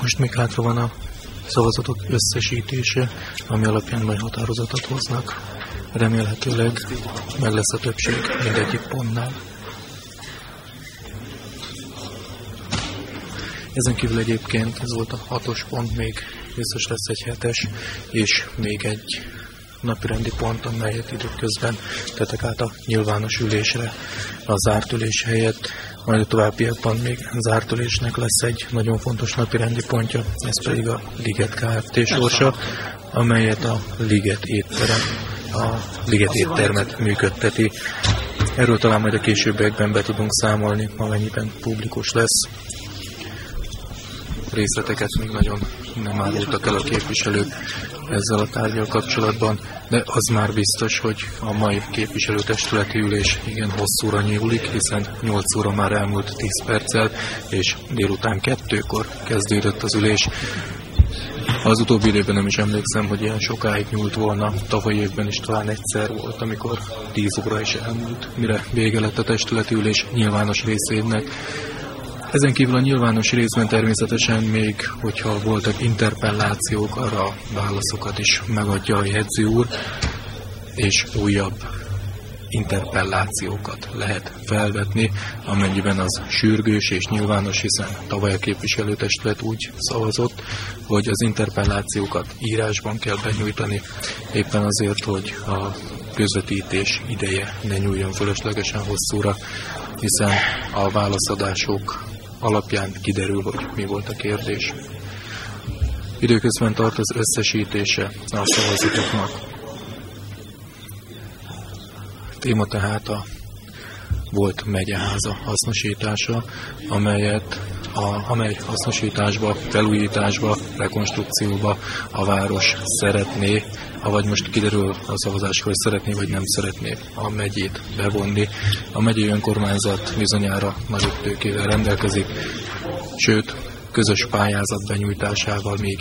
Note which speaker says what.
Speaker 1: Most még hátra van a szavazatok összesítése, ami alapján majd határozatot hoznak. Remélhetőleg meg lesz a többség mindegyik pontnál. Ezen kívül egyébként ez volt a 6-os pont, még biztos lesz egy 7-es, és még egy napirendi pont, amelyet időközben tettek át a nyilvános ülésre a zárt ülés helyett. Majd a továbbiakban még zárt ülésnek lesz egy nagyon fontos napirendi pontja, ez pedig a Liget Kft. Sorsa, amelyet a Liget éttermet működteti. Erről talán majd a későbbiekben be tudunk számolni, amennyiben publikus lesz. Részleteket még nagyon nem árultak el a képviselők ezzel a tárggyal kapcsolatban, de az már biztos, hogy a mai képviselőtestületi ülés igen hosszúra nyúlik, hiszen 8 óra már elmúlt 10 perccel, és délután 2-kor kezdődött az ülés. Az utóbbi időben nem is emlékszem, hogy ilyen sokáig nyúlt volna. Tavaly évben is talán egyszer volt, amikor 10 óra is elmúlt, mire vége lett a testületi ülés nyilvános részének. Ezen kívül a nyilvános részben természetesen még, hogyha voltak interpellációk, arra a válaszokat is megadja a jegyző úr, és újabb interpellációkat lehet felvetni, amennyiben az sürgős és nyilvános, hiszen tavaly a képviselőtestület úgy szavazott, hogy az interpellációkat írásban kell benyújtani, éppen azért, hogy a közvetítés ideje ne nyúljon fölöslegesen hosszúra, hiszen a válaszadások alapján kiderül, hogy mi volt a kérdés. Időközben tart az összesítése a szavazatoknak. Téma tehát a volt megyeháza hasznosítása, amely hasznosításba, felújításba, rekonstrukcióba a város szeretné, avagy most kiderül a szavazásról, hogy szeretné vagy nem szeretné a megyét bevonni. A megyei önkormányzat bizonyára nagyobb tőkével rendelkezik, sőt, közös pályázat benyújtásával még